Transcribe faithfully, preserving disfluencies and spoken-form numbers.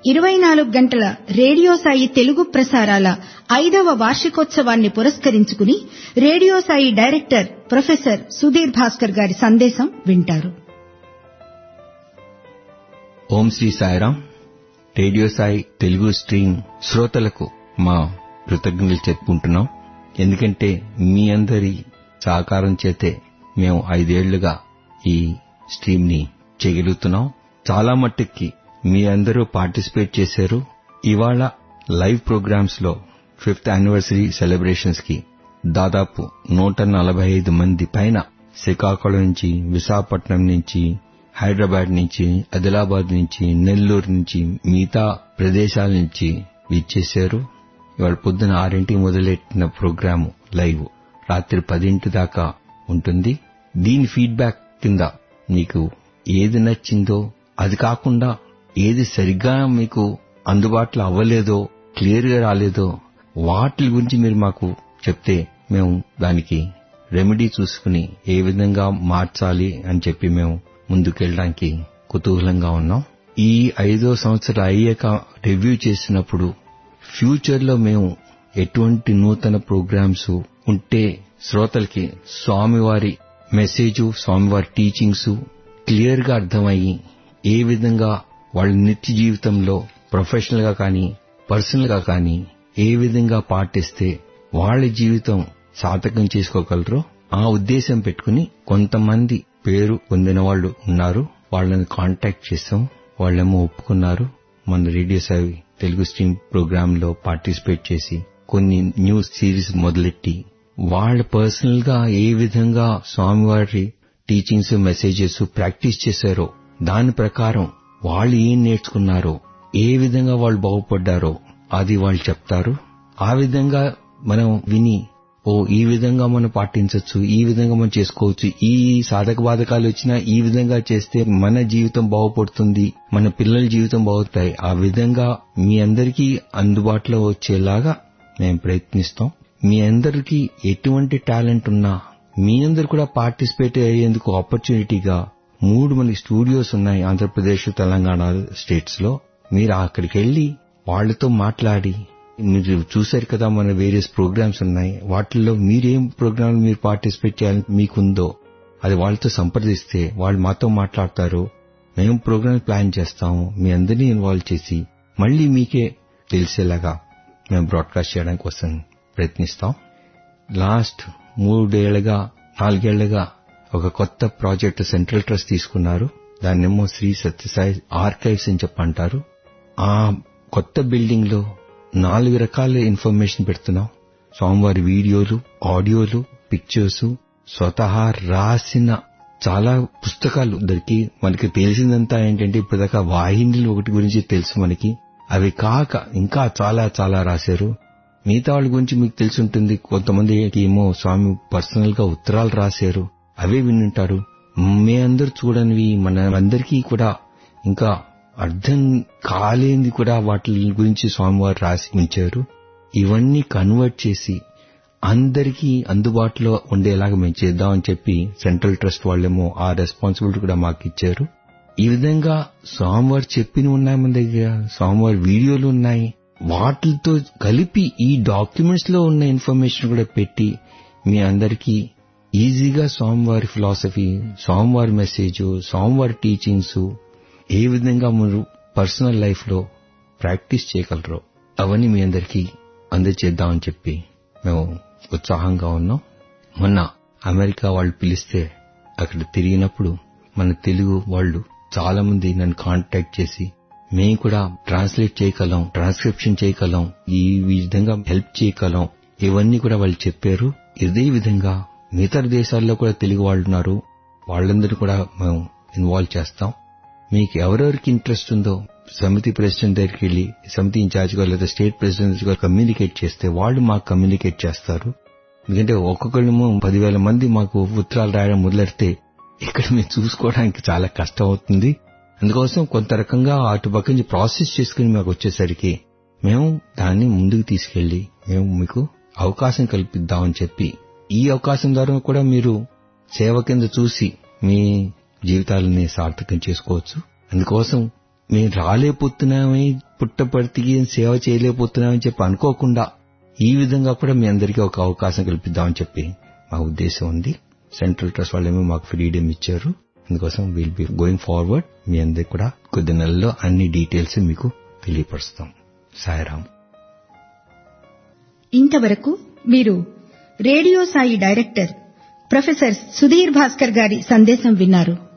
ఇరవై నాలుగు గంటల రేడియో సాయి తెలుగు ప్రసారాల ఐదవ వార్షికోత్సవాన్ని పురస్కరించుకుని radio Sai director professor Sudhir Bhaskar గారి సందేశం వింటారు. ఓం శ్రీ సాయిరాం. రేడియో సాయి తెలుగు స్ట్రీమ్ శ్రోతలకు మా కృతజ్ఞతలు చెప్పుకుంటున్నాం. ఎందుకంటే మీ అందరి సహకారం చేతే మేము ఐదేళ్లుగా ఈ స్ట్రీమ్ ని చేయగలుగుతున్నాం. చాలా మట్టుకి మీ అందరూ పార్టిసిపేట్ చేశారు. ఇవాళ లైవ్ ప్రోగ్రామ్స్ లో ఫిఫ్త్ యానివర్సరీ సెలబ్రేషన్స్ కి దాదాపు నూట నలభై ఐదు మంది పైన శ్రీకాకుళం నుంచి, విశాఖపట్నం నుంచి, హైదరాబాద్ నుంచి, ఆదిలాబాద్ నుంచి, నెల్లూరు నుంచి, మిగతా ప్రదేశాల నుంచి విచ్చేశారు. ఇవాళ పొద్దున ఆరింటికి మొదలెట్టిన ప్రోగ్రాము లైవ్ రాత్రి పదింటి దాకా ఉంటుంది. దీని ఫీడ్బ్యాక్ కింద మీకు ఏది నచ్చిందో, అది కాకుండా ఏది సరిగ్గా మీకు అందుబాటులో అవ్వలేదో, క్లియర్ గా రాలేదో వాటి గురించి మీరు మాకు చెప్తే మేము దానికి రెమెడీ చూసుకుని ఏ విధంగా మార్చాలి అని చెప్పి మేము ముందుకెళ్ళడానికి కుతూహలంగా ఉన్నాం. ఈ ఐదో సంవత్సరం అయ్యాక రివ్యూ చేసినప్పుడు ఫ్యూచర్ లో మేము ఎటువంటి నూతన ప్రోగ్రామ్స్ ఉంటే శ్రోతలకి స్వామివారి మెసేజ్, స్వామివారి టీచింగ్స్ క్లియర్ గా అర్థమయ్యి ఏ విధంగా వాళ్ళ నిత్య జీవితంలో ప్రొఫెషనల్ గా కానీ పర్సనల్ గా కానీ ఏ విధంగా పాటిస్తే వాళ్ళ జీవితం సార్థకం చేసుకోగలరో ఆ ఉద్దేశం పెట్టుకుని కొంతమంది పేరు పొందిన వాళ్ళు ఉన్నారు. వాళ్ళని కాంటాక్ట్ చేశాం. వాళ్ళేమో ఒప్పుకున్నారు. మన radio Sai Telugu stream program లో పార్టిసిపేట్ చేసి కొన్ని న్యూస్ సిరీస్ మొదలెట్టి వాళ్ళ పర్సనల్ గా ఏ విధంగా స్వామివారి టీచింగ్స్, మెసేజెస్ ప్రాక్టీస్ చేశారో దాని ప్రకారం వాళ్ళు ఏం నేర్చుకున్నారో, ఏ విధంగా వాళ్ళు బాగుపడ్డారో అది వాళ్ళు చెప్తారు. ఆ విధంగా మనం విని ఓ ఈ విధంగా మనం పాటించవచ్చు, ఈ విధంగా మనం చేసుకోవచ్చు, ఈ సాధక బాధకాలు వచ్చినా ఈ విధంగా చేస్తే మన జీవితం బాగుపడుతుంది, మన పిల్లల జీవితం బాగుతాయి. ఆ విధంగా మీ అందరికీ అందుబాటులో వచ్చేలాగా మేము ప్రయత్నిస్తాం. మీ అందరికీ ఎటువంటి టాలెంట్ ఉన్నా మీ అందరు కూడా పార్టిసిపేట్ అయ్యేందుకు ఆపర్చునిటీగా మూడు మనకి స్టూడియోస్ ఉన్నాయి ఆంధ్రప్రదేశ్, తెలంగాణ స్టేట్స్ లో. మీరు అక్కడికి వెళ్లి వాళ్లతో మాట్లాడి, మీరు చూశారు కదా మన వేరియస్ ప్రోగ్రామ్స్ ఉన్నాయి, వాటిల్లో మీరేం ప్రోగ్రామ్ మీరు పార్టిసిపేట్ చేయాలని మీకుందో అది వాళ్ళతో సంప్రదిస్తే వాళ్ళు మాతో మాట్లాడతారు. మేము ప్రోగ్రామ్ ప్లాన్ చేస్తాము. మీ అందరినీ ఇన్వాల్వ్ చేసి మళ్లీ మీకే తెలిసేలాగా మేము బ్రాడ్కాస్ట్ చేయడానికి కోసం ప్రయత్నిస్తాం. లాస్ట్ మూడేళ్లుగా నాలుగేళ్లుగా ఒక కొత్త ప్రాజెక్ట్ సెంట్రల్ ట్రస్ట్ తీసుకున్నారు. దాన్నేమో శ్రీ సత్యసాయి ఆర్కైవ్స్ అని చెప్పంటారు. ఆ కొత్త బిల్డింగ్ లో నాలుగు రకాల ఇన్ఫర్మేషన్ పెడుతున్నాం. స్వామివారి వీడియోలు, ఆడియోలు, పిక్చర్స్, స్వతహా రాసిన చాలా పుస్తకాలు దొరికి మనకి తెలిసిందంతా ఏంటంటే ఇప్పటిదాకా వాహినిలు ఒకటి గురించి తెలుసు మనకి. అవి కాక ఇంకా చాలా చాలా రాశారు. మిగతా వాళ్ళ గురించి మీకు తెలిసి ఉంటుంది. కొంతమంది ఏమో స్వామి పర్సనల్ గా ఉత్తరాలు రాశారు, అవే వినుంటారు. మే అందరూ చూడనివి మన అందరికీ కూడా ఇంకా అర్థం కాలేంది కూడా వాటి గురించి స్వామివారు రాసి ఉంచారు. ఇవన్నీ కన్వర్ట్ చేసి అందరికీ అందుబాటులో ఉండేలాగా మేము చేద్దామని చెప్పి సెంట్రల్ ట్రస్ట్ వాళ్ళేమో ఆ రెస్పాన్సిబిలిటీ కూడా మాకు ఇచ్చారు. ఈ విధంగా స్వామివారు చెప్పినవి ఉన్నాయి మన దగ్గర, స్వామివారి వీడియోలు ఉన్నాయి. వాటితో కలిపి ఈ డాక్యుమెంట్స్ లో ఉన్న ఇన్ఫర్మేషన్ కూడా పెట్టి మీ అందరికీ ఈజీగా స్వామివారి ఫిలాసఫీ, స్వామివారి మెసేజ్, స్వామివారి టీచింగ్స్ ఏ విధంగా మీరు పర్సనల్ లైఫ్ లో ప్రాక్టీస్ చేయగలరో అవన్నీ మీ అందరికీ అందజేద్దామని చెప్పి మేము ఉత్సాహంగా ఉన్నాం. మొన్న అమెరికా వాళ్ళు పిలిస్తే అక్కడ తిరిగినప్పుడు మన తెలుగు వాళ్ళు చాలా మంది నన్ను కాంటాక్ట్ చేసి మేము కూడా ట్రాన్స్లేట్ చేయగలం, ట్రాన్స్క్రిప్షన్ చేయగలం, ఈ విధంగా హెల్ప్ చేయగలం, ఇవన్నీ కూడా వాళ్ళు చెప్పారు. ఇదే విధంగా మిగతా దేశాల్లో కూడా తెలుగు వాళ్ళు ఉన్నారు. వాళ్ళందరూ కూడా మేము ఇన్వాల్వ్ చేస్తాం. మీకు ఎవరెవరికి ఇంట్రెస్ట్ ఉందో సమితి ప్రెసిడెంట్ దగ్గరికి వెళ్లి సమితి ఇన్ఛార్జ్ గా లేదా స్టేట్ ప్రెసిడెంట్ గా కమ్యూనికేట్ చేస్తే వాళ్ళు మాకు కమ్యూనికేట్ చేస్తారు. ఎందుకంటే ఒక్కొక్కళ్ళేమో పదివేల మంది మాకు ఉత్తరాలు రాయడం మొదలెడితే ఇక్కడ మేము చూసుకోవడానికి చాలా కష్టం అవుతుంది. అందుకోసం కొంత రకంగా అటు పక్క నుంచి ప్రాసెస్ చేసుకుని మాకు వచ్చేసరికి మేము దాన్ని ముందుకు తీసుకెళ్లి మేము మీకు అవకాశం కల్పిద్దామని చెప్పి ఈ అవకాశం ద్వారా కూడా మీరు సేవ కింద చూసి మీ జీవితాలని సార్థకం చేసుకోవచ్చు. అందుకోసం మేము రాలేకపోతున్నామని, పుట్టపర్తికి సేవ చేయలేకపోతున్నామని చెప్పి అనుకోకుండా ఈ విధంగా కూడా మీ అందరికీ ఒక అవకాశం కల్పిద్దామని చెప్పి మా ఉద్దేశం ఉంది. సెంట్రల్ ట్రస్ట్ వాళ్ళేమో మాకు ఫ్రీడమ్ ఇచ్చారు. అందుకోసం విల్ బి గోయింగ్ ఫార్వర్డ్. మీ అందరికి కూడా కొద్ది నెలల్లో అన్ని డీటెయిల్స్ మీకు తెలియపరుస్తాం. సాయిరాం. ఇంతవరకు మీరు radio Sai director professor Sudhir Bhaskar గారి సందేశం విన్నారు.